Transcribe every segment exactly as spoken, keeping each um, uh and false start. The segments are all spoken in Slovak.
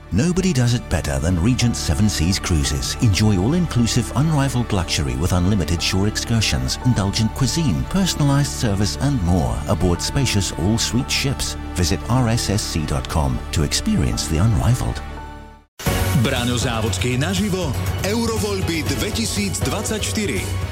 Nobody does it better than Regent Seven Seas Cruises. Enjoy all-inclusive, unrivaled luxury with unlimited shore excursions, indulgent cuisine, personalised service and more aboard spacious all-suite ships. Visit r s s c dot com to experience the unrivaled. Braňo Závodský naživo. Eurovoľby dvetisícdvadsaťštyri.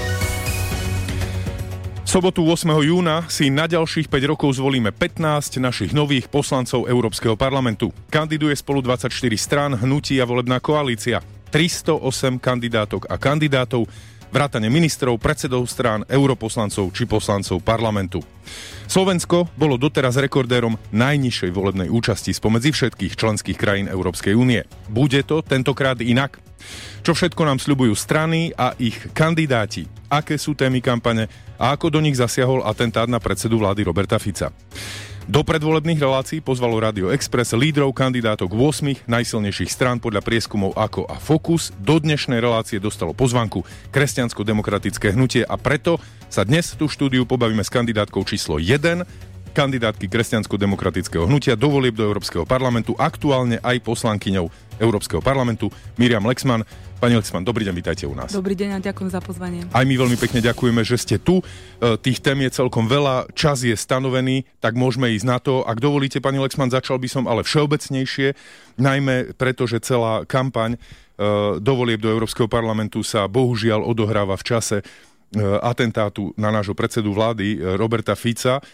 V sobotu ôsmeho júna si na ďalších päť rokov zvolíme pätnásť našich nových poslancov Európskeho parlamentu. Kandiduje spolu dvadsaťštyri strán, hnutí a volebná koalícia. tristoosem kandidátok a kandidátov, vrátane ministrov, predsedov strán, europoslancov či poslancov parlamentu. Slovensko bolo doteraz rekordérom najnižšej volebnej účasti spomedzi všetkých členských krajín Európskej únie. Bude to tentokrát inak? Čo všetko nám sľubujú strany a ich kandidáti? Aké sú témy kampane a ako do nich zasiahol atentát na predsedu vlády Roberta Fica? Do predvolebných relácií pozvalo Radio Express lídrov kandidátok ôsmich najsilnejších strán podľa prieskumov Ako a Focus. Do dnešnej relácie dostalo pozvanku Kresťansko-demokratické hnutie a preto sa dnes tu v štúdiu pobavíme s kandidátkou číslo jeden, kandidátky Kresťansko-demokratického hnutia do volieb do Európskeho parlamentu, aktuálne aj poslankyňou Európskeho parlamentu Miriam Lexman. Pani Lexman, dobrý deň, vítajte u nás. Dobrý deň a ďakujem za pozvanie. Aj my veľmi pekne ďakujeme, že ste tu. Tých tém je celkom veľa, čas je stanovený, tak môžeme ísť na to. Ak dovolíte, pani Lexman, začal by som ale všeobecnejšie, najmä preto, že celá kampaň do volieb do Európskeho parlamentu sa bohužiaľ odohráva v čase atentátu na nášho predsedu vlády Roberta Fica.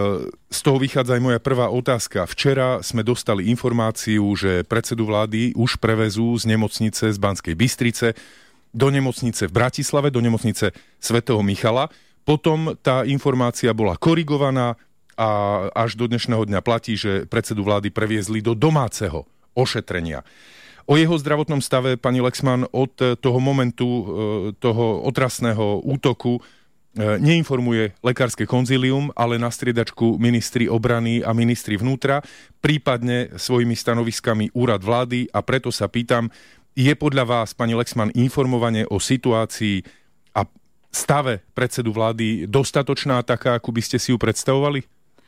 Z toho vychádza aj moja prvá otázka. Včera sme dostali informáciu, že predsedu vlády už prevezú z nemocnice z Banskej Bystrice do nemocnice v Bratislave, do nemocnice svätého Michala. Potom tá informácia bola korigovaná a až do dnešného dňa platí, že predsedu vlády previezli do domáceho ošetrenia. O jeho zdravotnom stave, pani Lexman, od toho momentu, toho otrasného útoku neinformuje lekárske konzílium, ale na striedačku ministri obrany a ministri vnútra, prípadne svojimi stanoviskami úrad vlády, a preto sa pýtam, je podľa vás, pani Lexman, informovanie o situácii a stave predsedu vlády dostatočná, taká, ako by ste si ju predstavovali?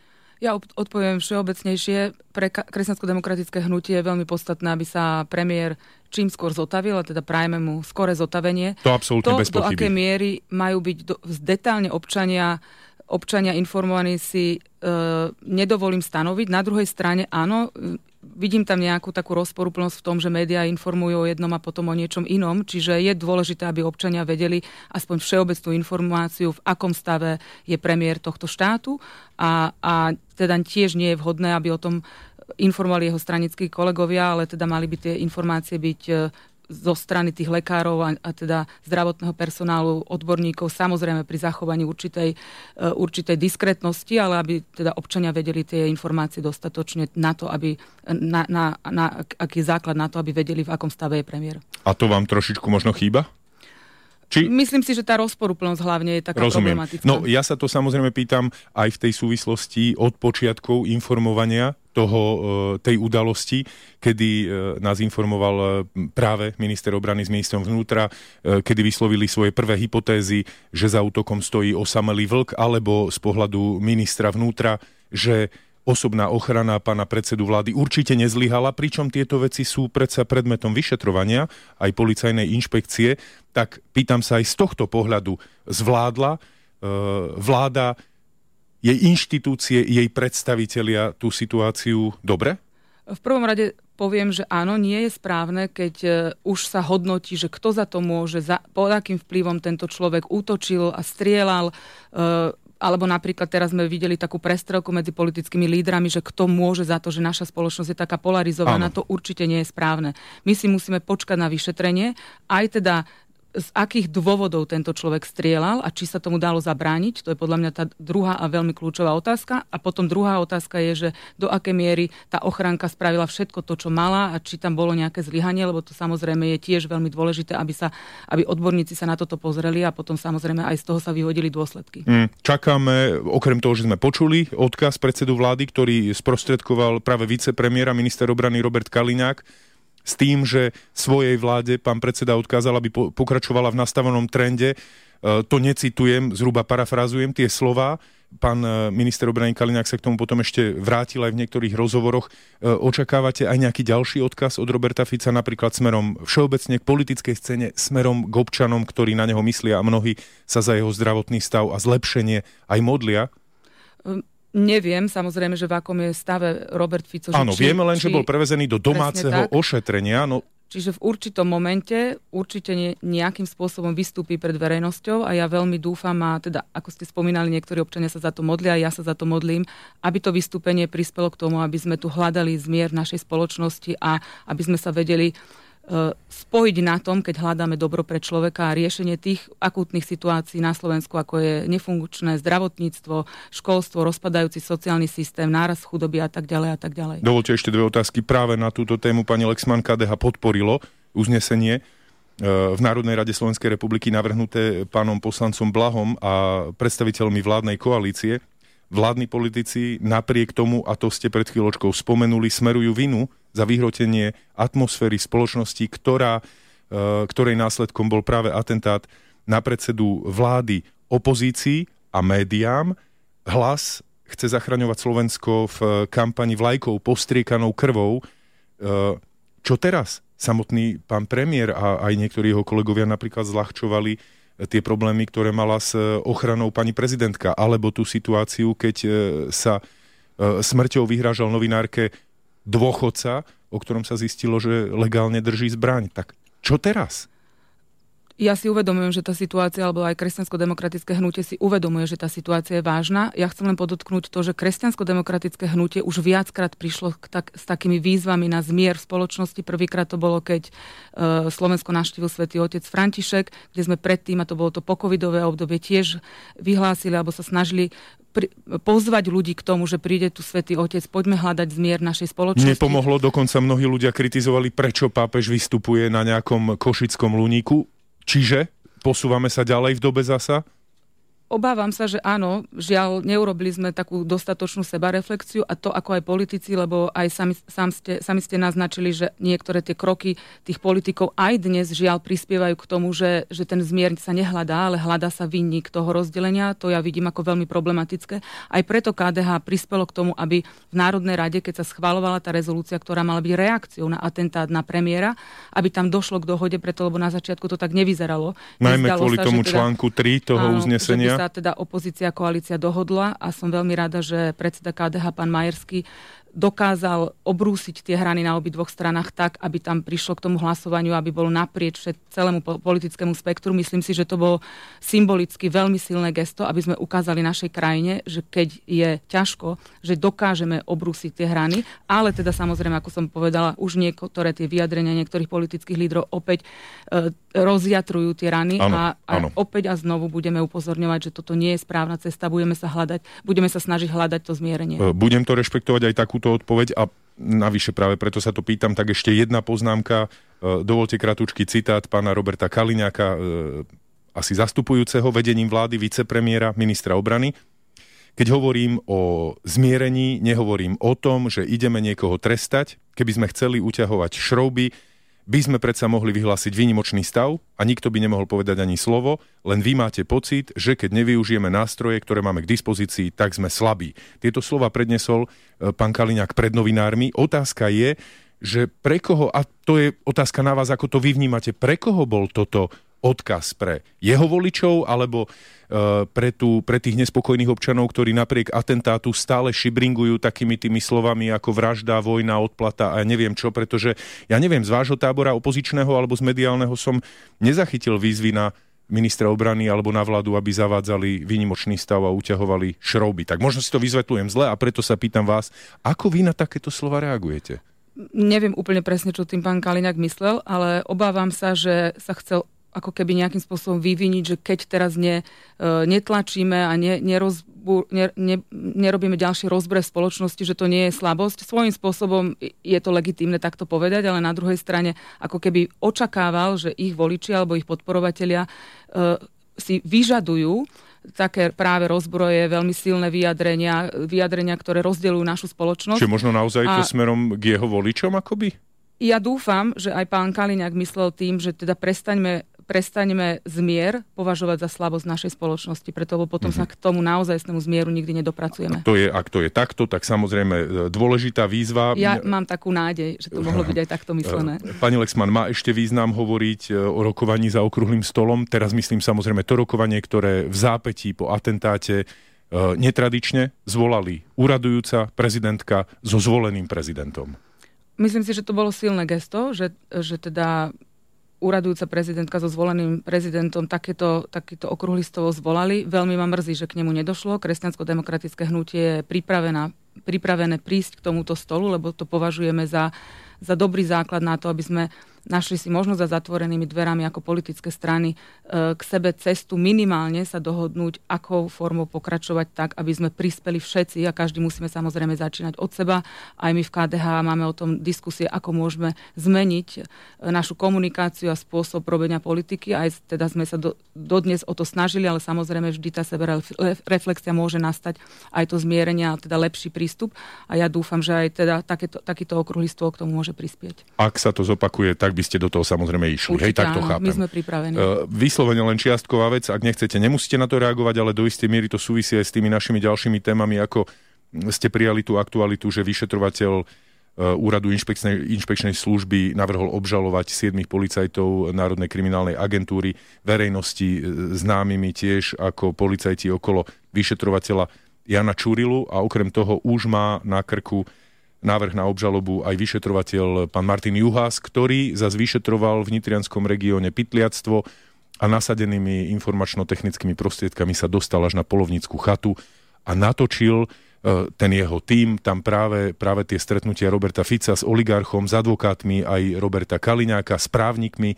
Ja odpoviem všeobecnejšie. Pre Kresťansko-demokratické hnutie je veľmi podstatné, aby sa premiér čím skôr zotavil, a teda prajeme mu skoré zotavenie. To absolútne bez To, do pochyby. akej miery majú byť do, detálne občania, občania informovaní, si e, nedovolím stanoviť. Na druhej strane, áno, vidím tam nejakú takú rozporuplnosť v tom, že médiá informujú o jednom a potom o niečom inom, čiže je dôležité, aby občania vedeli aspoň všeobecnú informáciu, v akom stave je premiér tohto štátu, a, a teda tiež nie je vhodné, aby o tom informovali jeho stranickí kolegovia, ale teda mali by tie informácie byť zo strany tých lekárov a, a teda zdravotného personálu, odborníkov, samozrejme pri zachovaní určitej, určitej diskrétnosti, ale aby teda občania vedeli tie informácie dostatočne na to, aby na, na, na, aký je základ na to, aby vedeli, v akom stave je premiér. A to vám trošičku možno chýba? Či... Myslím si, že tá rozporuplnosť hlavne je taká Rozumiem. problematická. No ja sa to samozrejme pýtam aj v tej súvislosti od počiatkov informovania toho, tej udalosti, kedy nás informoval práve minister obrany s ministrom vnútra, kedy vyslovili svoje prvé hypotézy, že za útokom stojí osamelý vlk, alebo z pohľadu ministra vnútra, že osobná ochrana pána predsedu vlády určite nezlyhala, pričom tieto veci sú predsa predmetom vyšetrovania aj policajnej inšpekcie. Tak pýtam sa aj z tohto pohľadu, zvládla e, vláda, jej inštitúcie, jej predstavitelia tú situáciu dobre? V prvom rade poviem, že áno, nie je správne, keď e, už sa hodnotí, že kto za to môže, za, pod akým vplyvom tento človek útočil a strieľal, e, alebo napríklad teraz sme videli takú prestrelku medzi politickými lídrami, že kto môže za to, že naša spoločnosť je taká polarizovaná, áno. To určite nie je správne. My si musíme počkať na vyšetrenie, aj teda z akých dôvodov tento človek strieľal a či sa tomu dalo zabrániť. To je podľa mňa tá druhá a veľmi kľúčová otázka. A potom druhá otázka je, že do akej miery tá ochránka spravila všetko to, čo mala, a či tam bolo nejaké zlyhanie, lebo to samozrejme je tiež veľmi dôležité, aby sa, aby odborníci sa na toto pozreli a potom samozrejme aj z toho sa vyhodili dôsledky. Mm, čakáme, okrem toho, že sme počuli odkaz predsedu vlády, ktorý sprostredkoval práve vicepremiér a minister obrany Robert Kaliňák, s tým, že svojej vláde pán predseda odkázal, aby pokračovala v nastavenom trende. To necitujem, zhruba parafrazujem tie slová, pán minister obrany Kaliňák sa k tomu potom ešte vrátil aj v niektorých rozhovoroch. Očakávate aj nejaký ďalší odkaz od Roberta Fica, napríklad smerom všeobecne k politickej scéne, smerom k občanom, ktorí na neho myslia a mnohí sa za jeho zdravotný stav a zlepšenie aj modlia? Um. Neviem, samozrejme, že v akom je stave Robert Fico. Áno, či, vieme len, či, že bol prevezený do domáceho ošetrenia. No... Čiže v určitom momente určite ne, nejakým spôsobom vystúpi pred verejnosťou a ja veľmi dúfam, a teda, ako ste spomínali, niektorí občania sa za to modlia, ja sa za to modlím, aby to vystúpenie prispelo k tomu, aby sme tu hľadali zmier v našej spoločnosti a aby sme sa vedeli spojiť na tom, keď hľadáme dobro pre človeka a riešenie tých akútnych situácií na Slovensku, ako je nefunkčné zdravotníctvo, školstvo, rozpadajúci sociálny systém, nárast chudoby a tak ďalej a tak ďalej. Dovolte ešte dve otázky. Práve na túto tému pani Lexman ká dé há podporilo uznesenie v Národnej rade Slovenskej republiky navrhnuté pánom poslancom Blahom a predstaviteľmi vládnej koalície. Vládni politici napriek tomu, a to ste pred chvíľočkou spomenuli, smerujú vinu za vyhrotenie atmosféry spoločnosti, ktorá, ktorej následkom bol práve atentát na predsedu vlády opozícii a médiám. Hlas chce zachraňovať Slovensko v kampani vlajkou postriekanou krvou. Čo teraz? Samotný pán premiér a aj niektorí jeho kolegovia napríklad zľahčovali tie problémy, ktoré mala s ochranou pani prezidentka, alebo tú situáciu, keď sa smrťou vyhrážal novinárke dôchodca, o ktorom sa zistilo, že legálne drží zbraň. Tak čo teraz? Ja si uvedomujem, že tá situácia, alebo aj kresťansko-demokratické hnutie si uvedomuje, že tá situácia je vážna. Ja chcem len podotknúť to, že kresťansko-demokratické hnutie už viackrát prišlo k tak, s takými výzvami na zmier v spoločnosti. Prvýkrát to bolo, keď uh, Slovensko navštívil svätý otec František, kde sme predtým, a to bolo to pocovidové obdobie, tiež vyhlásili, alebo sa snažili pri, pozvať ľudí k tomu, že príde tu svätý otec, poďme hľadať zmier našej spoločnosti. Nepomohlo, dokonca mnohí ľudia kritizovali, prečo pápež vystupuje na nejakom košickom luníku. Čiže posúvame sa ďalej v dobe zasa? Obávam sa, že áno, žiaľ, neurobili sme takú dostatočnú sebareflexiu a to ako aj politici, lebo aj sami, sami, ste, sami ste naznačili, že niektoré tie kroky tých politikov aj dnes žiaľ prispievajú k tomu, že, že ten zmier sa nehľadá, ale hľadá sa vinník toho rozdelenia. To ja vidím ako veľmi problematické. Aj preto ká dé há prispelo k tomu, aby v Národnej rade, keď sa schvaľovala tá rezolúcia, ktorá mala byť reakciou na atentát na premiéra, aby tam došlo k dohode, preto lebo na začiatku to tak nevyzeralo. Najmä kvôli sa, tomu teda, článku tri toho áno, uznesenia. Sa teda opozícia a koalícia dohodla a som veľmi rada, že predseda ká dé há pán Majerský dokázal obrúsiť tie hrany na obidvoch stranách tak, aby tam prišlo k tomu hlasovaniu, aby bolo naprieč celému politickému spektru. Myslím si, že to bolo symbolicky veľmi silné gesto, aby sme ukázali našej krajine, že keď je ťažko, že dokážeme obrúsiť tie hrany, ale teda samozrejme, ako som povedala, už niektoré tie vyjadrenia niektorých politických lídrov opäť e, rozjatrujú tie rany ano, a, a opäť a znovu budeme upozorňovať, že toto nie je správna cesta, budeme sa hľadať, budeme sa snažiť hľadať to zmierenie. Budem to rešpektovať aj takú to odpoveď a navyše práve preto sa to pýtam, tak ešte jedna poznámka. Dovolte kratučký citát pána Roberta Kaliňáka, asi zastupujúceho vedením vlády vicepremiéra, ministra obrany. Keď hovorím o zmierení, nehovorím o tom, že ideme niekoho trestať. Keby sme chceli uťahovať šrouby, by sme predsa mohli vyhlásiť výnimočný stav a nikto by nemohol povedať ani slovo, len vy máte pocit, že keď nevyužijeme nástroje, ktoré máme k dispozícii, tak sme slabí. Tieto slova prednesol pán Kaliňák pred novinármi. Otázka je, že pre koho, a to je otázka na vás, ako to vy vnímate, pre koho bol toto odkaz? Pre jeho voličov alebo uh, pre, tú, pre tých nespokojných občanov, ktorí napriek atentátu stále šibringujú takými tými slovami ako vražda, vojna, odplata a neviem čo, pretože ja neviem, z vášho tábora opozičného alebo z mediálneho som nezachytil výzvy na ministra obrany alebo na vládu, aby zavádzali výnimočný stav a uťahovali šrouby. Tak možno si to vyzvetľujem zle a preto sa pýtam vás, ako vy na takéto slova reagujete? Neviem úplne presne, čo tým pán Kaliňák myslel, ale obávam sa, že sa chcel ako keby nejakým spôsobom vyviniť, že keď teraz ne, netlačíme a ne, nerozbú, ne, ne, nerobíme ďalšie rozbore v spoločnosti, že to nie je slabosť. Svojím spôsobom je to legitímne takto povedať, ale na druhej strane ako keby očakával, že ich voliči alebo ich podporovatelia uh, si vyžadujú také práve rozbroje, veľmi silné vyjadrenia, vyjadrenia, ktoré rozdeľujú našu spoločnosť. Čiže možno naozaj to a... smerom k jeho voličom akoby? Ja dúfam, že aj pán Kaliňák myslel tým, že teda prestaňme prestaneme zmier považovať za slabosť našej spoločnosti, preto lebo potom mm-hmm. sa k tomu naozajstnému zmieru nikdy nedopracujeme. Ak to je, ak to je takto, tak samozrejme dôležitá výzva. Ja mám takú nádej, že to mohlo byť aj takto myslené. Pani Lexman, má ešte význam hovoriť o rokovaní za okrúhlym stolom? Teraz myslím samozrejme to rokovanie, ktoré v zápätí po atentáte netradične zvolali úradujúca prezidentka so zvoleným prezidentom. Myslím si, že to bolo silné gesto, že, že teda úradujúca prezidentka so zvoleným prezidentom takéto, takéto okrúhly stôl zvolali. Veľmi ma mrzí, že k nemu nedošlo. Kresťansko-demokratické hnutie je pripravená, pripravené prísť k tomuto stolu, lebo to považujeme za, za dobrý základ na to, aby sme našli si možno za zatvorenými dverami ako politické strany k sebe cestu minimálne sa dohodnúť, akou formou pokračovať tak, aby sme prispeli všetci a každý musíme samozrejme začínať od seba. Aj my v ká dé há máme o tom diskusie, ako môžeme zmeniť našu komunikáciu a spôsob robenia politiky. Aj teda sme sa do, dodnes o to snažili, ale samozrejme vždy tá sebereflexia môže nastať aj to zmierenie a teda lepší prístup. A ja dúfam, že aj teda takéto, takýto okrúhly stôl k tomu môže prispieť. Ak sa to zopakuje, tak by ste do toho samozrejme išli. Určite, hej, tak to áno, chápem. My sme pripravení. Uh, vyslovene len čiastková vec, ak nechcete, nemusíte na to reagovať, ale do istej miery to súvisí aj s tými našimi ďalšími témami, ako ste prijali tú aktualitu, že vyšetrovateľ uh, úradu inšpekčnej, inšpekčnej služby navrhol obžalovať siedmich policajtov Národnej kriminálnej agentúry, verejnosti uh, známymi tiež ako policajti okolo vyšetrovateľa Jana Čurilu a okrem toho už má na krku návrh na obžalobu aj vyšetrovateľ pán Martin Juhás, ktorý zas vyšetroval v nitrianskom regióne pytliactvo a nasadenými informačno-technickými prostriedkami sa dostal až na polovnícku chatu a natočil ten jeho tím, tam práve, práve tie stretnutia Roberta Fica s oligarchom, s advokátmi, aj Roberta Kaliňáka, s právnikmi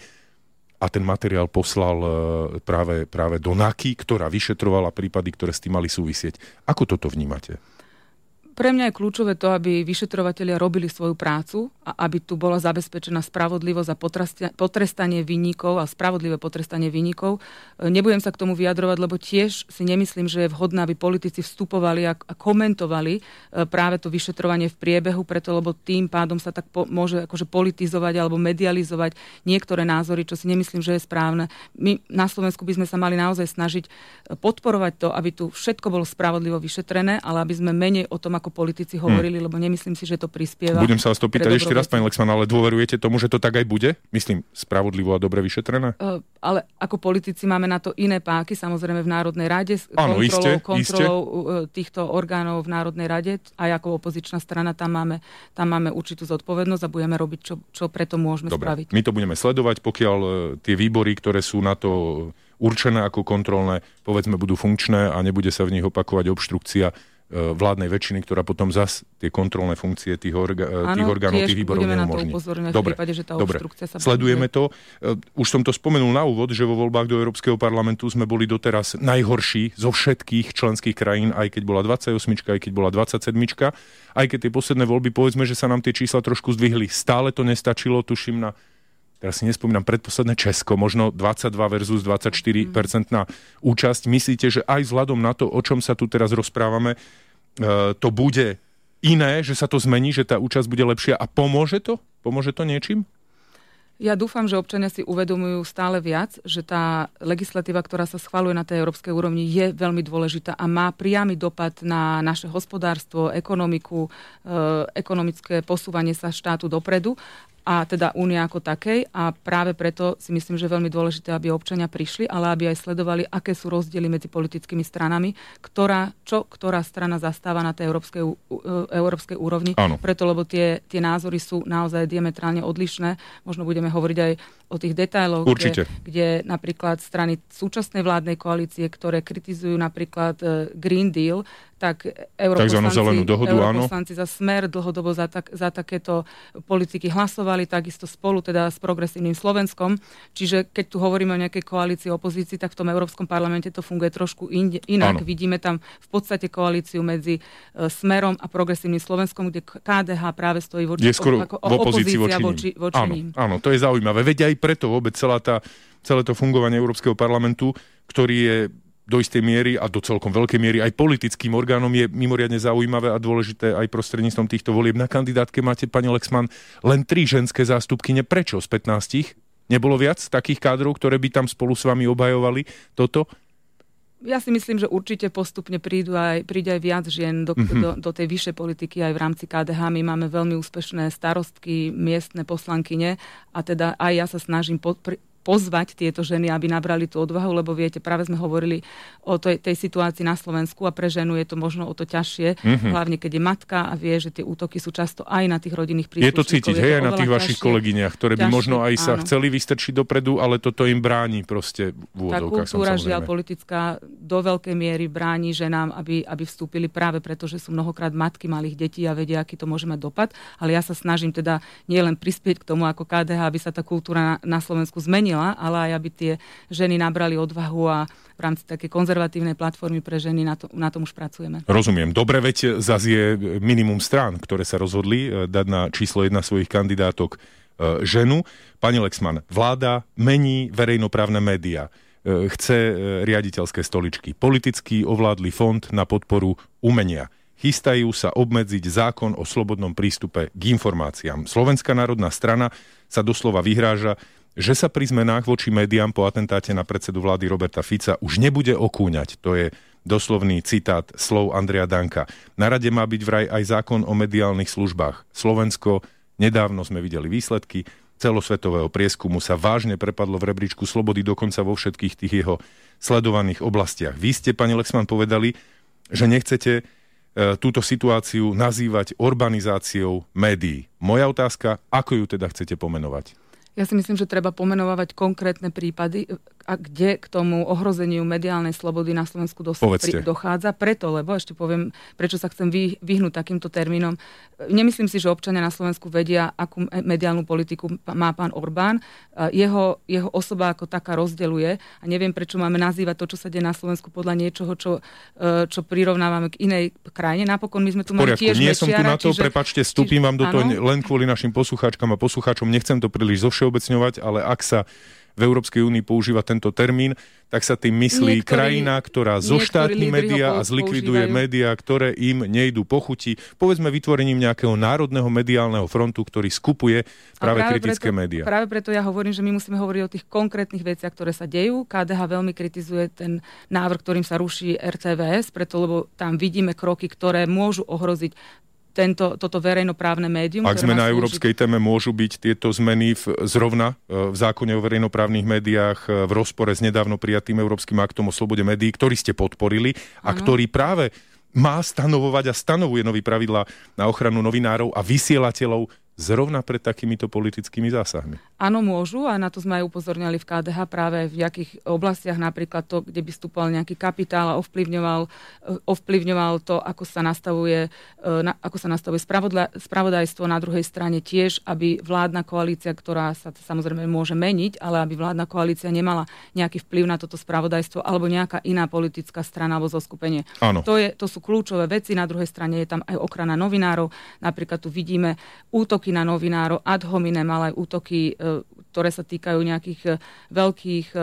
a ten materiál poslal práve, práve do NAKY, ktorá vyšetrovala prípady, ktoré s tým mali súvisieť. Ako toto vnímate? Pre mňa je kľúčové to, aby vyšetrovatelia robili svoju prácu a aby tu bola zabezpečená spravodlivosť a potrestanie vinníkov a spravodlivé potrestanie vinníkov. Nebudem sa k tomu vyjadrovať, lebo tiež si nemyslím, že je vhodné, aby politici vstupovali a komentovali práve to vyšetrovanie v priebehu, preto lebo tým pádom sa tak po, môže akože politizovať alebo medializovať niektoré názory, čo si nemyslím, že je správne. My na Slovensku by sme sa mali naozaj snažiť podporovať to, aby tu všetko bolo spravodlivo vyšetrené, ale aby sme menej o tom, ako politici hovorili, hmm. lebo nemyslím si, že to prispieva. Budem sa vás to pýtať ešte raz, pani Lexman, ale dôverujete tomu, že to tak aj bude? Myslím, spravodlivo a dobre vyšetrené? Uh, ale ako politici máme na to iné páky, samozrejme v Národnej rade, s Áno, kontrolou, iste, kontrolou iste. týchto orgánov v Národnej rade, aj ako opozičná strana, tam máme, tam máme určitú zodpovednosť a budeme robiť, čo, čo preto môžeme dobre, spraviť. My to budeme sledovať, pokiaľ tie výbory, ktoré sú na to určené ako kontrolné, povedzme, budú funkčné a nebude sa v nich opakovať obštrukcia vládnej väčšiny, ktorá potom zas tie kontrolné funkcie tých, orga, ano, tých orgánov, tých výborov neumožní. Dobre, prípade, že tá dobre. Sa sledujeme to. Už som to spomenul na úvod, že vo voľbách do Európskeho parlamentu sme boli doteraz najhorší zo všetkých členských krajín, aj keď bola dvadsaťosem, aj keď bola dvadsaťsedem, aj keď tie posledné voľby, povedzme, že sa nám tie čísla trošku zdvihli. Stále to nestačilo, tuším na teraz si nespomínam, predposledné Česko, možno dvadsaťdva versus dvadsaťštyri percent na účasť. Myslíte, že aj vzhľadom na to, o čom sa tu teraz rozprávame, to bude iné, že sa to zmení, že tá účasť bude lepšia a pomôže to? Pomôže to niečím? Ja dúfam, že občania si uvedomujú stále viac, že tá legislatíva, ktorá sa schvaľuje na tej európskej úrovni, je veľmi dôležitá a má priamy dopad na naše hospodárstvo, ekonomiku, e, ekonomické posúvanie sa štátu dopredu a teda únia ako takej. A práve preto si myslím, že je veľmi dôležité, aby občania prišli, ale aby aj sledovali, aké sú rozdiely medzi politickými stranami, ktorá, čo ktorá strana zastáva na tej európskej, európskej úrovni. Áno. Preto, lebo tie, tie názory sú naozaj diametrálne odlišné. Možno budeme hovoriť aj o tých detailoch, kde, kde napríklad strany súčasnej vládnej koalície, ktoré kritizujú napríklad Green Deal, tak europoslanci, europoslanci za Smer dlhodobo za, tak, za takéto politiky hlasovali, takisto spolu teda s Progresívnym Slovenskom. Čiže keď tu hovoríme o nejakej koalícii opozícii, tak v tom Európskom parlamente to funguje trošku inde, inak. Áno. Vidíme tam v podstate koalíciu medzi uh, Smerom a Progresívnym Slovenskom, kde ká dé há práve stojí voči, je skoro ako v opozícii opozícia voči, voči, voči áno, ním. Áno, to je zaujímavé. Veď aj preto vôbec celá tá, celé to fungovanie Európskeho parlamentu, ktorý je do istej miery a do celkom veľkej miery aj politickým orgánom, je mimoriadne zaujímavé a dôležité aj prostredníctvom týchto volieb. Na kandidátke máte, pani Lexman, len tri ženské zástupkyne. Prečo z pätnástich? Nebolo viac takých kádrov, ktoré by tam spolu s vami obhajovali toto? Ja si myslím, že určite postupne prídu aj, príde aj viac žien do, mm-hmm. do, do tej vyššej politiky aj v rámci ká dé há. My máme veľmi úspešné starostky, miestne poslankyne a teda aj ja sa snažím po, pri, pozvať tieto ženy, aby nabrali tú odvahu, lebo viete, práve sme hovorili o tej, tej situácii na Slovensku a pre ženu je to možno o to ťažšie, mm-hmm. hlavne keď je matka a vie, že tie útoky sú často aj na tých rodinných príslušníkov. Je to cítiť, hej, aj na tých vašich ťažšie, kolegyniach, ktoré by ťažšie, možno aj sa áno. chceli vystrčiť dopredu, ale toto im bráni proste v úvodzovkách. Tá kultúra, žiaľ, politická do veľkej miery bráni ženám, aby, aby vstúpili práve preto, že sú mnohokrát matky malých detí a vedia, aký to môže mať dopad. Ale ja sa snažím teda nielen prispieť k tomu ako ká dé há, aby sa tá kultúra na, na Slovensku zmenila, ale aj aby tie ženy nabrali odvahu a v rámci takej konzervatívnej platformy pre ženy na, to, na tom už pracujeme. Rozumiem. Dobre, veď zase je minimum strán, ktoré sa rozhodli dať na číslo jedna svojich kandidátok ženu. Pani Lexman, vláda mení verejnoprávne médiá. Chce riaditeľské stoličky. Politicky ovládli fond na podporu umenia. Chystajú sa obmedziť zákon o slobodnom prístupe k informáciám. Slovenská národná strana sa doslova vyhráža, že sa pri zmenách voči médiám po atentáte na predsedu vlády Roberta Fica už nebude okúňať. To je doslovný citát slov Andreja Danka. Na rade má byť vraj aj zákon o mediálnych službách. Slovensko, nedávno sme videli výsledky celosvetového prieskumu, sa vážne prepadlo v rebríčku slobody dokonca vo všetkých tých jeho sledovaných oblastiach. Vy ste, pani Lexman, povedali, že nechcete e, túto situáciu nazývať urbanizáciou médií. Moja otázka, ako ju teda chcete pomenovať? Ja si myslím, že treba pomenovať konkrétne prípady, a kde k tomu ohrozeniu mediálnej slobody na Slovensku dos- pri- dochádza. Preto, lebo ešte poviem, prečo sa chcem vy- vyhnúť takýmto termínom. Nemyslím si, že občania na Slovensku vedia, akú mediálnu politiku má pán Orbán. Jeho, jeho osoba ako taká rozdeľuje a neviem, prečo máme nazývať to, čo sa deje na Slovensku podľa niečoho, čo, čo prirovnávame k inej krajine. Napokon my sme tu mali tiež nie som tu na to, čiže, prepáčte, vstúpim vám do toho len kvôli našim poslucháčkam a poslucháčom. Nechcem to príliš zovšeobecňovať, ale ak sa v Európskej únii používa tento termín, tak sa tým myslí niektorí, krajina, ktorá zoštátni médiá a zlikviduje médiá, ktoré im nejdú po chuti. Povedzme vytvorením nejakého národného mediálneho frontu, ktorý skupuje práve, práve kritické preto, médiá. Práve preto ja hovorím, že my musíme hovoriť o tých konkrétnych veciach, ktoré sa dejú. ká dé há veľmi kritizuje ten návrh, ktorým sa ruší er té vé es, preto lebo tam vidíme kroky, ktoré môžu ohroziť Tento, toto verejnoprávne médium. Ak sme na slúži... európskej téme, môžu byť tieto zmeny v, zrovna v zákone o verejnoprávnych médiách v rozpore s nedávno prijatým Európskym aktom o slobode médií, ktorý ste podporili a ano. Ktorý práve má stanovovať a stanovuje nové pravidlá na ochranu novinárov a vysielateľov zrovna pred takýmito politickými zásahmi. Áno, môžu a na to sme aj upozorňali v ká dé há práve v jakých oblastiach, napríklad to, kde by vstupoval nejaký kapitál a ovplyvňoval, ovplyvňoval to, ako sa nastavuje, ako sa nastavuje spravodajstvo, na druhej strane tiež, aby vládna koalícia, ktorá sa samozrejme môže meniť, ale aby vládna koalícia nemala nejaký vplyv na toto spravodajstvo alebo nejaká iná politická strana alebo zoskupenie. Áno. To, je, to sú kľúčové veci, na druhej strane je tam aj ochrana novinárov, napríklad tu vidíme útoky na novinárov, ad hominem, ale aj útoky, ktoré sa týkajú nejakých veľkých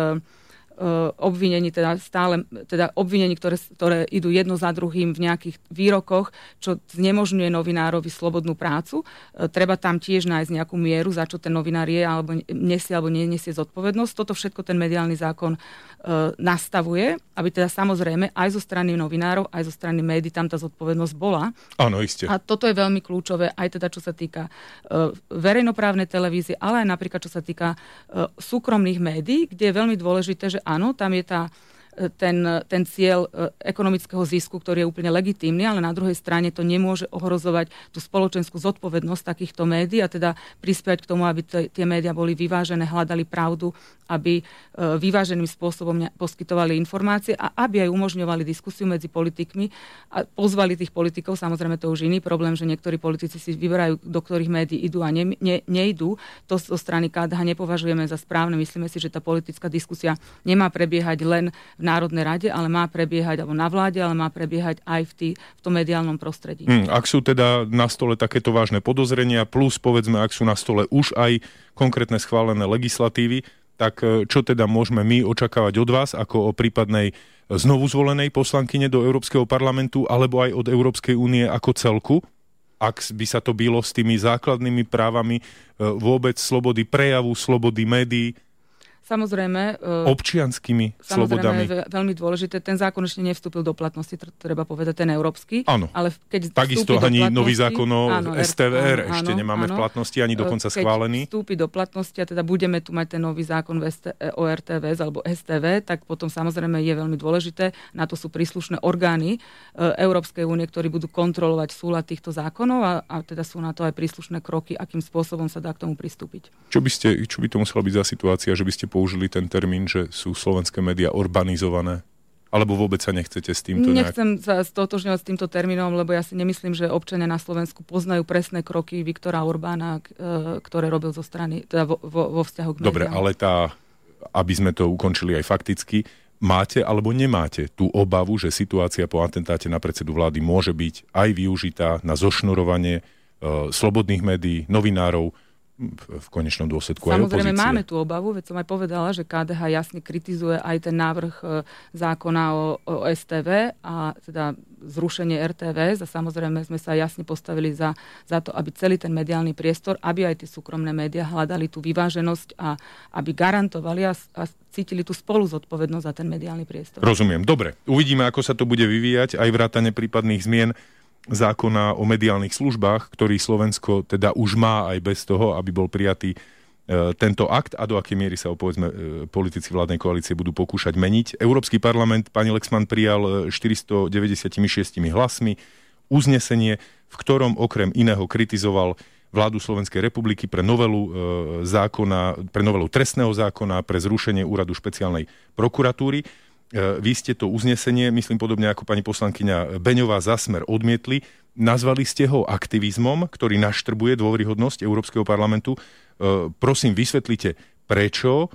obvinení, teda stále, teda obvinení, ktoré, ktoré idú jedno za druhým v nejakých výrokoch, čo znemožňuje novinárovi slobodnú prácu. Treba tam tiež nájsť nejakú mieru, za čo ten novinár je, alebo nesie, alebo nenesie zodpovednosť. Toto všetko ten mediálny zákon e, nastavuje, aby teda samozrejme aj zo strany novinárov, aj zo strany médií tam tá zodpovednosť bola. Áno, iste. A toto je veľmi kľúčové, aj teda čo sa týka e, verejnoprávnej televízie, ale aj napríklad čo sa týka e, súkromných médií, kde je veľmi dôležité, že áno, tam je tá, ten, ten cieľ ekonomického zisku, ktorý je úplne legitímny, ale na druhej strane to nemôže ohrozovať tú spoločenskú zodpovednosť takýchto médií a teda prispievať k tomu, aby t- tie médiá boli vyvážené, hľadali pravdu, aby vyváženým spôsobom poskytovali informácie a aby aj umožňovali diskusiu medzi politikmi a pozvali tých politikov. Samozrejme, to už iný problém, že niektorí politici si vyberajú, do ktorých médií idú a ne, ne, nejdú. To zo strany ká dé há nepovažujeme za správne. Myslíme si, že tá politická diskusia nemá prebiehať len v Národnej rade, ale má prebiehať, alebo na vláde, ale má prebiehať aj v, tý, v tom mediálnom prostredí. Hmm, ak sú teda na stole takéto vážne podozrenia, plus povedzme, ak sú na stole už aj konkrétne schválené legislatívy, tak čo teda môžeme my očakávať od vás, ako o prípadnej znovu zvolenej poslankyne do Európskeho parlamentu, alebo aj od Európskej únie ako celku? ak by sa to bylo s tými základnými právami vôbec slobody prejavu, slobody médií, Samozrejme, občianskými slobodami. Samozrejme, veľmi dôležité. Ten zákon ešte nevstúpil do platnosti, treba povedať, ten európsky. Áno. Ale keď takisto ani do nový zákon o áno, es té vé er áno, ešte áno, nemáme áno. v platnosti, ani dokonca keď schválený. Keď vstúpi do platnosti a teda budeme tu mať ten nový zákon o er té vé es alebo es té vé, tak potom samozrejme je veľmi dôležité. Na to sú príslušné orgány Európskej únie, ktorí budú kontrolovať súlad týchto zákonov a, a teda sú na to aj príslušné kroky, akým spôsobom sa dá k tomu pristúpiť. Čo by ste, čo by to musela byť za situácia, že by ste použili ten termín, že sú slovenské médiá urbanizované? Alebo vôbec sa nechcete s týmto nejak... Nechcem sa stotožňovať s týmto termínom, lebo ja si nemyslím, že občania na Slovensku poznajú presné kroky Viktora Orbána, ktoré robil zo strany, teda vo, vo, vo vzťahu k médiám. Dobre, ale tá, aby sme to ukončili aj fakticky, máte alebo nemáte tú obavu, že situácia po atentáte na predsedu vlády môže byť aj využitá na zošnurovanie uh, slobodných médií, novinárov, v konečnom dôsledku aj opozície. Samozrejme máme tú obavu, veď som aj povedala, že ká dé há jasne kritizuje aj ten návrh zákona o, o es té vé a teda zrušenie er té vé a samozrejme sme sa jasne postavili za, za to, aby celý ten mediálny priestor, aby aj tie súkromné médiá hľadali tú vyváženosť a aby garantovali a, a cítili tú spolu zodpovednosť za ten mediálny priestor. Rozumiem. Dobre, uvidíme, ako sa to bude vyvíjať, aj vrátane prípadných zmien zákona o mediálnych službách, ktorý Slovensko teda už má aj bez toho, aby bol prijatý e, tento akt a do akej miery sa, povedzme, e, politici vládnej koalície budú pokúšať meniť. Európsky parlament, pani Lexman, prijal štyristodeväťdesiatšesť hlasmi uznesenie, v ktorom okrem iného kritizoval vládu Slovenskej republiky pre novelu e, zákona, pre novelu trestného zákona, pre zrušenie úradu špeciálnej prokuratúry. Vy ste to uznesenie, myslím podobne ako pani poslankyňa Beňová za Smer, odmietli. Nazvali ste ho aktivizmom, ktorý naštrbuje dôveryhodnosť Európskeho parlamentu. Prosím, vysvetlite, prečo,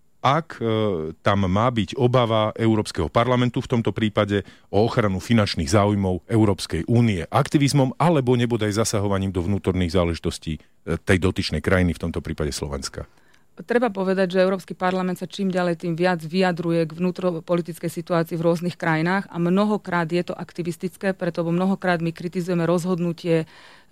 ak tam má byť obava Európskeho parlamentu, v tomto prípade o ochranu finančných záujmov Európskej únie aktivizmom, alebo nebodaj zasahovaním do vnútorných záležitostí tej dotyčnej krajiny, v tomto prípade Slovenska. Treba povedať, že Európsky parlament sa čím ďalej tým viac vyjadruje k vnútropolitickej situácii v rôznych krajinách a mnohokrát je to aktivistické, preto mnohokrát my kritizujeme rozhodnutie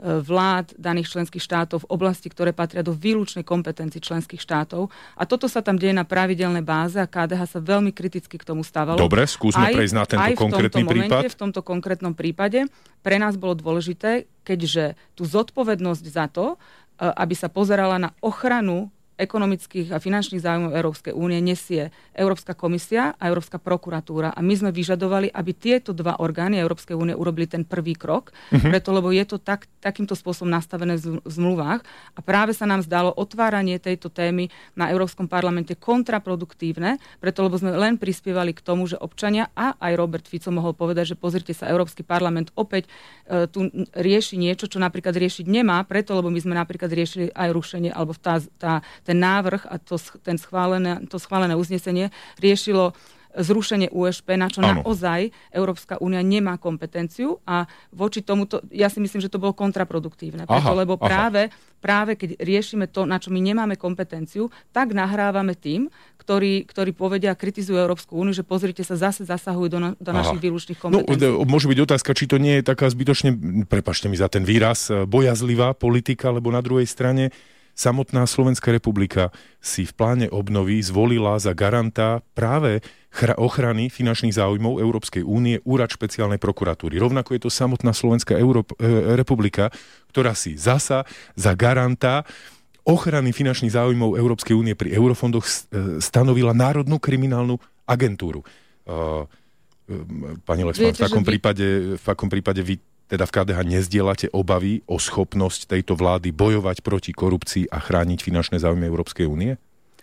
vlád daných členských štátov v oblasti, ktoré patria do výlučnej kompetencii členských štátov. A toto sa tam deje na pravidelnej báze a ká dé há sa veľmi kriticky k tomu stávalo. Dobre, skúsme aj, prejsť na tento aj konkrétny momente, prípad. V tomto konkrétnom prípade pre nás bolo dôležité, keďže tú zodpovednosť za to, aby sa pozerala na ochranu ekonomických a finančných záujmov Európskej únie nesie Európska komisia a Európska prokuratúra. A my sme vyžadovali, aby tieto dva orgány Európskej únie urobili ten prvý krok, uh-huh. preto lebo je to tak, takýmto spôsobom nastavené v zmluvách a práve sa nám zdalo otváranie tejto témy na Európskom parlamente kontraproduktívne, preto lebo sme len prispievali k tomu, že občania a aj Robert Fico mohol povedať, že pozrite sa, Európsky parlament opäť e, tu rieši niečo, čo napríklad riešiť nemá, preto lebo my sme napríklad riešili aj rušenie alebo tá, tá ten návrh a to, ten schválené, to schválené uznesenie riešilo zrušenie ú es pé, na čo ano. Naozaj Európska únia nemá kompetenciu a voči tomuto, ja si myslím, že to bolo kontraproduktívne. Preto, aha, lebo práve, práve keď riešime to, na čo my nemáme kompetenciu, tak nahrávame tým, ktorí, ktorí povedia a kritizujú Európsku úniu, že pozrite sa, zase zasahujú do, na, do našich výlučných kompetencií. No, môže byť otázka, či to nie je taká zbytočne, prepáčte mi za ten výraz, bojazlivá politika, lebo na druhej strane samotná Slovenská republika si v pláne obnovy zvolila za garanta práve ochrany finančných záujmov Európskej únie úrad špeciálnej prokuratúry. Rovnako je to samotná Slovenská Európ- e, republika, ktorá si zasa za garanta ochrany finančných záujmov Európskej únie pri eurofondoch stanovila Národnú kriminálnu agentúru. Uh, pani Lexman, v takom, vy... prípade, v takom prípade vy teda v ká dé há nezdielate obavy o schopnosť tejto vlády bojovať proti korupcii a chrániť finančné záujmy Európskej únie?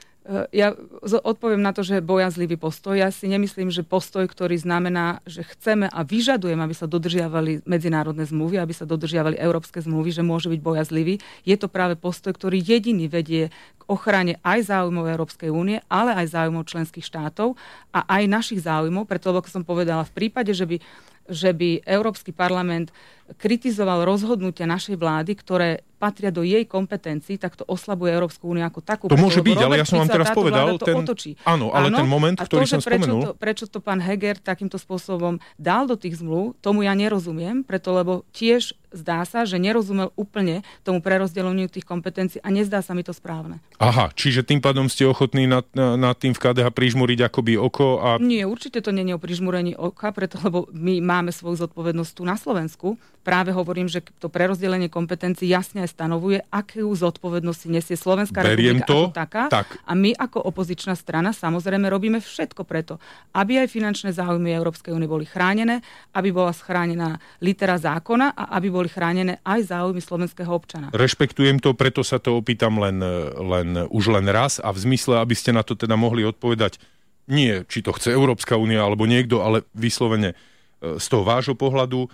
Ja odpoviem na to, že bojazlivý postoj. Ja si nemyslím, že postoj, ktorý znamená, že chceme a vyžadujeme, aby sa dodržiavali medzinárodné zmluvy, aby sa dodržiavali európske zmluvy, že môže byť bojazlivý. Je to práve postoj, ktorý jediný vedie k ochrane aj záujmov Európskej únie, ale aj záujmov členských štátov a aj našich záujmov. Preto, ako som povedala, v prípade, že by že by Európsky parlament kritizoval rozhodnutia našej vlády, ktoré patria do jej kompetencií, tak to oslabuje Európsku úniu ako takú. To môže byť, ale ja som vám teraz povedal, ten, áno, ale áno, ten moment, ktorý to, som spomenul. Prečo to, prečo to pán Heger takýmto spôsobom dal do tých zmluv, tomu ja nerozumiem, preto lebo tiež zdá sa, že nerozumel úplne tomu prerozdeleniu tých kompetencií a nezdá sa mi to správne. Aha, čiže tým pádom ste ochotní nad, nad tým v ká dé há prižmúriť akoby oko a... Nie, určite to nie je o prižmúrení oka, preto lebo my máme svoju zodpovednosť tu na Slovensku. Práve hovorím, že to prerozdelenie kompetencií jasne aj stanovuje, akú zodpovednosť si nesie Slovenská Beriem republika to, ako taká. Tak. A my ako opozičná strana samozrejme robíme všetko preto, aby aj finančné záujmy Európskej únie boli chránené, aby bola chránená litera zákona a aby boli chránené aj záujmy slovenského občana. Rešpektujem to, preto sa to opýtam len, len, už len raz a v zmysle, aby ste na to teda mohli odpovedať nie, či to chce Európska únia alebo niekto, ale vyslovene z toho vášho pohľadu,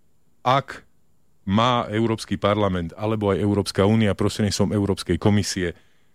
ak má Európsky parlament alebo aj Európska únia prostredníctvom Európskej komisie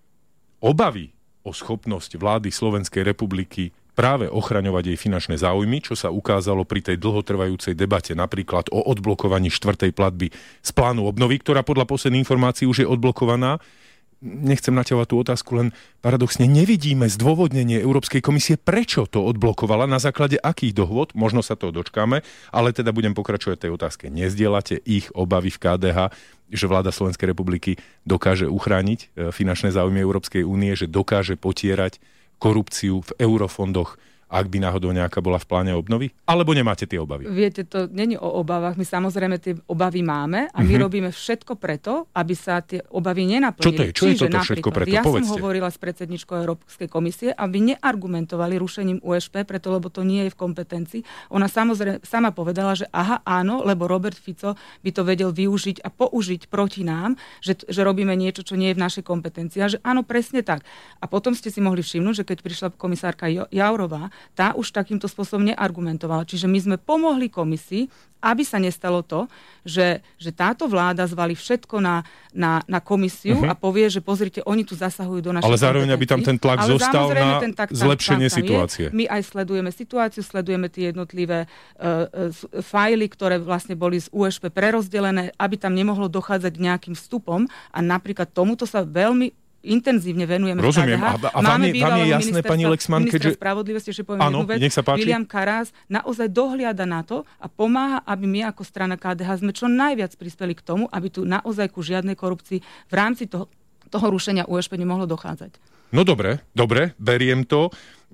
obavy o schopnosť vlády Slovenskej republiky práve ochraňovať jej finančné záujmy, čo sa ukázalo pri tej dlhotrvajúcej debate napríklad o odblokovaní štvrtej platby z plánu obnovy, ktorá podľa posledných informácií už je odblokovaná. Nechcem naťahovať tú otázku, len paradoxne nevidíme zdôvodnenie Európskej komisie, prečo to odblokovala, na základe akých dohôd, možno sa toho dočkáme, ale teda budem pokračovať tej otázke. Nezdielate ich obavy v ká dé há, že vláda Slovenskej republiky dokáže uchrániť finančné záujmy Európskej únie, že dokáže potierať korupciu v eurofondoch, ak by náhodou nejaká bola v pláne obnovy? Alebo nemáte tie obavy? Viete, to není o obavách. My samozrejme tie obavy máme a my mm-hmm. robíme všetko preto, aby sa tie obavy nenaplnili. Čo to je? Čo Čiže je toto všetko preto? Ja Povedzte. som hovorila s predsedničkou Európskej komisie, aby neargumentovali rušením ú es pé, preto lebo to nie je v kompetencii. Ona samozrejme sama povedala, že aha, áno, lebo Robert Fico by to vedel využiť a použiť proti nám, že, že robíme niečo, čo nie je v našej kompetencii. A že áno, presne tak. A potom ste si mohli všimnúť, že keď prišla komisárka Jourová, tá už takýmto spôsobom neargumentovala. Čiže my sme pomohli komisii, aby sa nestalo to, že, že táto vláda zvali všetko na, na, na komisiu uh-huh. a povie, že pozrite, oni tu zasahujú do našej Ale zároveň, aby tam ten tlak Ale zostal na ten tak, zlepšenie tam, tam situácie. Je. My aj sledujeme situáciu, sledujeme tie jednotlivé uh, uh, fajly, ktoré vlastne boli z ú es pé prerozdelené, aby tam nemohlo dochádzať k nejakým vstupom a napríklad tomuto sa veľmi intenzívne venujeme. Rozumiem. A, a vám, je, vám je jasné, pani Lexman, keďže... spravodlivosti, že poviem áno, jednu vec, nech sa páči. William Karas naozaj dohliada na to a pomáha, aby my ako strana ká dé há sme čo najviac prispeli k tomu, aby tu naozaj ku žiadnej korupcii v rámci toho, toho rušenia ú es pé nemohlo dochádzať. No dobre, dobre, beriem to, uh,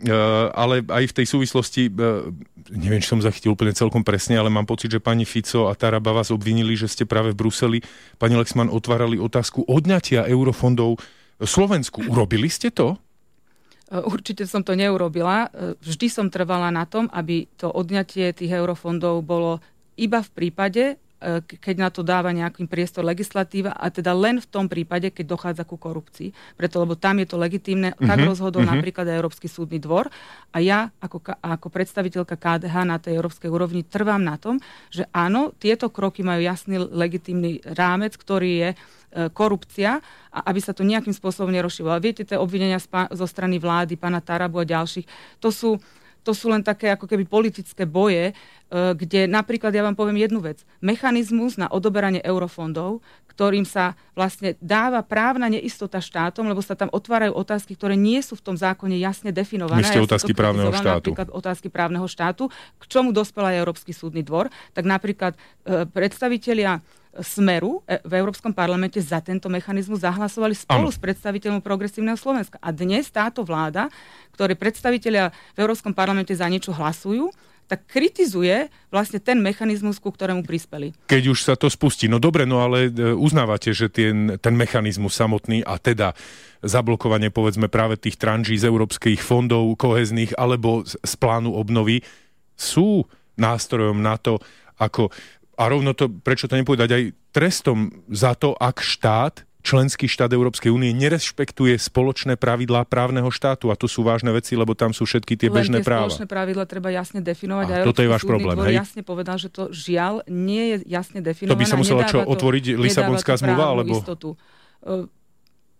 ale aj v tej súvislosti, uh, neviem, či som zachytil úplne celkom presne, ale mám pocit, že pani Fico a Taraba vás obvinili, že ste práve v Bruseli, pani Lexman, otvárali otázku odňatia eurofondov Slovensku. Urobili ste to? Určite som to neurobila. Vždy som trvala na tom, aby to odňatie tých eurofondov bolo iba v prípade, keď na to dáva nejaký priestor legislatíva a teda len v tom prípade, keď dochádza ku korupcii. Preto, lebo tam je to legitímne, uh-huh, tak rozhodol uh-huh. napríklad aj Európsky súdny dvor a ja ako, ako predstaviteľka ká dé há na tej európskej úrovni trvám na tom, že áno, tieto kroky majú jasný legitímny rámec, ktorý je korupcia a aby sa to nejakým spôsobom nerozšívalo. Viete, tie obvinenia zo strany vlády, pána Tarabu a ďalších, to sú, to sú len také ako keby politické boje, kde napríklad, ja vám poviem jednu vec, mechanizmus na odoberanie eurofondov, ktorým sa vlastne dáva právna neistota štátom, lebo sa tam otvárajú otázky, ktoré nie sú v tom zákone jasne definované. Ešte otázky právneho štátu. Napríklad otázky právneho štátu, k čomu dospel aj Európsky súdny dvor, tak napríklad e, predstavitelia Smeru v Európskom parlamente za tento mechanizmus zahlasovali spolu ano. s predstaviteľom Progresívneho Slovenska. A dnes táto vláda, ktoré predstavitelia v Európskom parlamente za niečo hlasujú, tak kritizuje vlastne ten mechanizmus, ku ktorému prispeli. Keď už sa to spustí. No dobre, no ale uznávate, že ten, ten mechanizmus samotný a teda zablokovanie povedzme práve tých tranží z európskych fondov kohezných alebo z, z plánu obnovy sú nástrojom na to, ako a rovno to, prečo to nepovedať, aj trestom za to, ak štát, členský štát Európskej únie nerešpektuje spoločné pravidlá právneho štátu. A to sú vážne veci, lebo tam sú všetky tie Len bežné tie práva. Spoločné pravidlá treba jasne definovať. A, a toto je váš problém, hej? Jasne povedal, že to žiaľ nie je jasne definované. To by sa musela čo, otvoriť Lisabonská zmluva? Alebo... Istotu.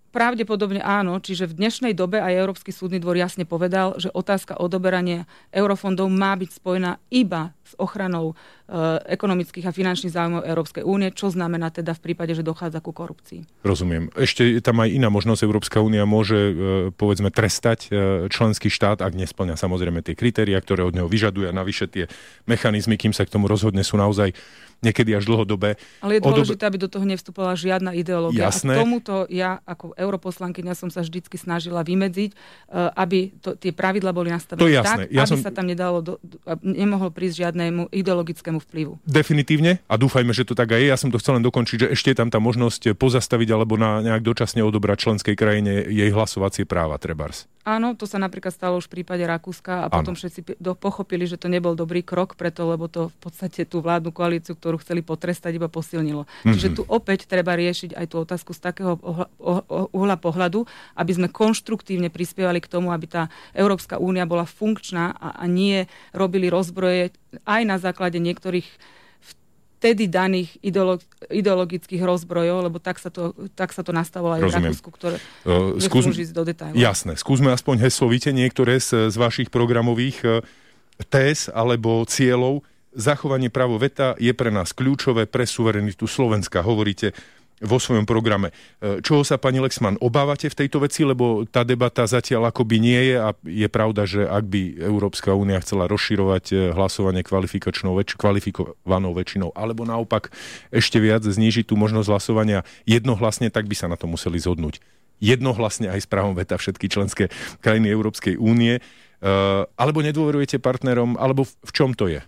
Pravdepodobne áno, čiže v dnešnej dobe aj Európsky súdny dvor jasne povedal, že otázka odoberania eurofondov má byť spojená iba s ochranou e, ekonomických a finančných záujmov Európskej únie, čo znamená teda v prípade, že dochádza ku korupcii. Rozumiem. Ešte je tam aj iná možnosť. Európska únia môže, e, povedzme, trestať e, členský štát, ak nesplňa samozrejme tie kritériá, ktoré od neho vyžaduje, a navyše tie mechanizmy, kým sa k tomu rozhodne, sú naozaj niekedy až dlhodobé. Ale je dôležité, Odob... aby do toho nevstupovala žiadna ideológia. Jasné. A tomuto ja ako europoslankyňa som sa vždycky snažila vymedziť, aby to, tie pravidlá boli nastavené tak, ja aby som... sa tam nedalo do, nemohlo prísť žiadnemu ideologickému vplyvu. Definitívne, a dúfajme, že to tak aj je. Ja som to chcel len dokončiť, že ešte je tam tá možnosť pozastaviť alebo na nejak dočasne odobrať členskej krajine jej hlasovacie práva, trebárs. Áno, to sa napríklad stalo už v prípade Rakúska a potom Áno. všetci do, pochopili, že to nebol dobrý krok, preto lebo to v podstate tú vládnu koalíciu, ktorú chceli potrestať, iba posilnilo. Mm-hmm. Čiže tu opäť treba riešiť aj tú otázku z takého ohla, oh, uhla pohľadu, aby sme konštruktívne prispievali k tomu, aby tá Európska únia bola funkčná a, a nie robili rozbroje aj na základe niektorých vtedy daných ideolo- ideologických rozbrojov, lebo tak sa to, tak sa to nastavilo aj v Rakúsku, ktoré uh, nechcú ísť do detailov. Jasné. Skúsme aspoň heslovite niektoré z, z vašich programových uh, téz alebo cieľov. Zachovanie právo veta je pre nás kľúčové pre suverenitu Slovenska. Hovoríte vo svojom programe. Čoho sa, pani Lexman, obávate v tejto veci? Lebo tá debata zatiaľ akoby nie je a je pravda, že ak by Európska únia chcela rozširovať hlasovanie kvalifikačnou väč- kvalifikovanou väčšinou, alebo naopak ešte viac znížiť tú možnosť hlasovania jednohlasne, tak by sa na to museli zhodnúť. Jednohlasne aj s právom veta všetky členské krajiny Európskej únie. Uh, alebo nedôverujete partnerom, alebo v, v čom to je?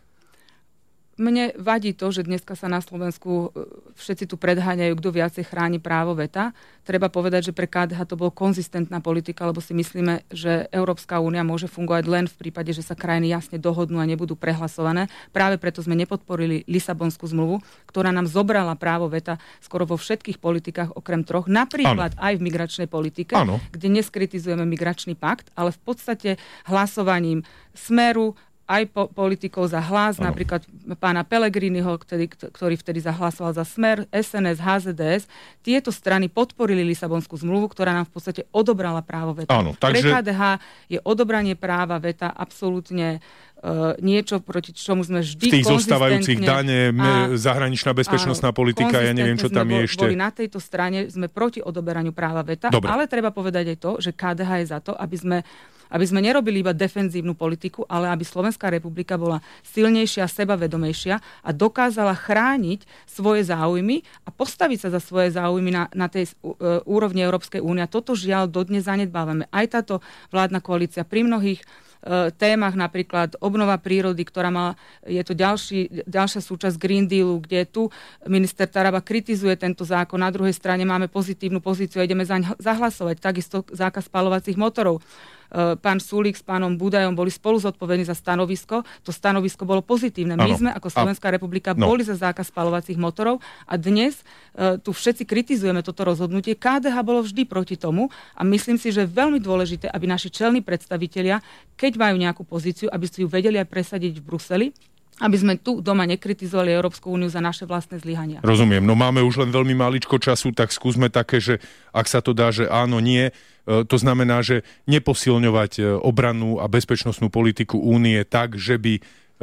Mne vadí to, že dneska sa na Slovensku všetci tu predháňajú, kto viacej chráni právo veta. Treba povedať, že pre ká dé há to bolo konzistentná politika, lebo si myslíme, že Európska únia môže fungovať len v prípade, že sa krajiny jasne dohodnú a nebudú prehlasované. Práve preto sme nepodporili Lisabonskú zmluvu, ktorá nám zobrala právo veta skoro vo všetkých politikách okrem troch, napríklad ano. Aj v migračnej politike, ano. Kde neskritizujeme migračný pakt, ale v podstate hlasovaním Smeru, aj po, politikov za Hlas, ano. Napríklad pána Pellegriniho, ktorý, ktorý vtedy zahlasoval za Smer, es en es, há zet dé es. Tieto strany podporili Lisabonskú zmluvu, ktorá nám v podstate odobrala právo veta. Ano, takže... Pre ká dé há je odobranie práva veta absolútne uh, niečo, proti čomu sme vždy v tých zostávajúcich dane, zahraničná bezpečnostná áno, politika, ja neviem, čo tam je ešte. Boli na tejto strane, sme proti odoberaniu práva veta, Dobre. Ale treba povedať aj to, že ká dé há je za to, aby sme aby sme nerobili iba defenzívnu politiku, ale aby Slovenská republika bola silnejšia, sebavedomejšia a dokázala chrániť svoje záujmy a postaviť sa za svoje záujmy na, na tej uh, úrovni Európskej únie. Toto žiaľ dodnes zanedbávame. Aj táto vládna koalícia pri mnohých témach, napríklad obnova prírody, ktorá má, je to ďalší, ďalšia súčasť Green Dealu, kde tu minister Taraba kritizuje tento zákon, na druhej strane máme pozitívnu pozíciu a ideme zaň zahlasovať. Takisto zákaz spaľovacích motorov. Pán Sulík s pánom Budajom boli spolu zodpovední za stanovisko. To stanovisko bolo pozitívne. My ano. Sme ako Slovenská a... republika no. boli za zákaz spaľovacích motorov a dnes uh, tu všetci kritizujeme toto rozhodnutie. ká dé há bolo vždy proti tomu a myslím si, že je veľmi dôležité, aby naši čelní predstavitelia, keď majú nejakú pozíciu, aby si ju vedeli aj presadiť v Bruseli, aby sme tu doma nekritizovali Európsku úniu za naše vlastné zlyhania. Rozumiem, no máme už len veľmi máličko času, tak skúsme také, že ak sa to dá, že áno, nie, to znamená, že neposilňovať obrannú a bezpečnostnú politiku únie tak, že by,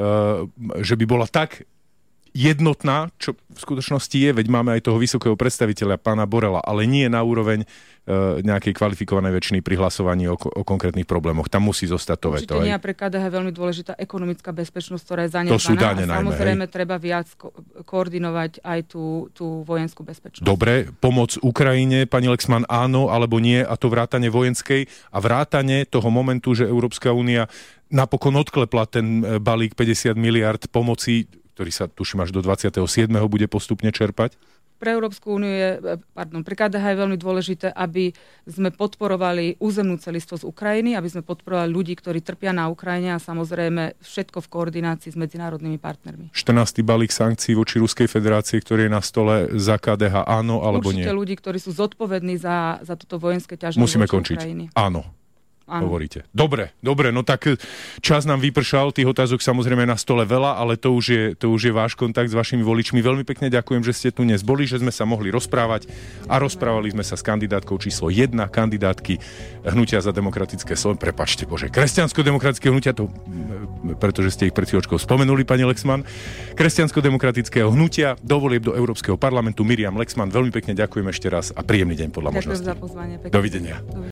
že by bola tak jednotná, čo v skutočnosti je, veď máme aj toho vysokého predstaviteľa, pána Borela, ale nie na úroveň e, nejakej kvalifikovanej väčšiny pri hlasovaní o, o konkrétnych problémoch. Tam musí zostať to veto. Určite nie, a pre ká dé há je veľmi dôležitá ekonomická bezpečnosť, ktorá je zanedbaná. To sú dáne a najmä, samozrejme hej. treba viac ko- koordinovať aj tú, tú vojenskú bezpečnosť. Dobre, pomoc Ukrajine, pani Lexman, áno alebo nie, a to vrátane vojenskej a vrátane toho momentu, že Európska únia napokon odklepla ten balík päťdesiat miliárd pomoci, ktorý sa, tuším, až do dvadsiateho siedmeho bude postupne čerpať? Pre Európsku úniu je, pardon, pre ká dé há je veľmi dôležité, aby sme podporovali územnú celistvosť Ukrajiny, aby sme podporovali ľudí, ktorí trpia na Ukrajine a samozrejme všetko v koordinácii s medzinárodnými partnermi. štrnásty balík sankcií voči Ruskej federácie, ktorý je na stole, za ká dé há áno alebo Určite nie? Určite ľudí, ktorí sú zodpovední za, za toto vojenské ťaženie Musíme voči končiť. Ukrajiny. Áno. áno. hovoríte. Dobre, dobre, no tak čas nám vypršal, tých otázok samozrejme na stole veľa, ale to už je, to už je váš kontakt s vašimi voličmi. Veľmi pekne ďakujem, že ste tu dnes boli, že sme sa mohli rozprávať a rozprávali sme sa s kandidátkou číslo jedna, kandidátky Hnutia za demokratické Slovensko. Prepačte, bože, kresťansko-demokratické hnutia, to, pretože ste ich pred chvíľočkou spomenuli, pani Lexman, kresťansko-demokratického hnutia, do volieb do Európskeho parlamentu Miriam Lexman. Veľmi pekne ďakujem ešte raz a príjemný deň podľa Ďakujem možnosti. za pozvanie. Pekne. Dovidenia.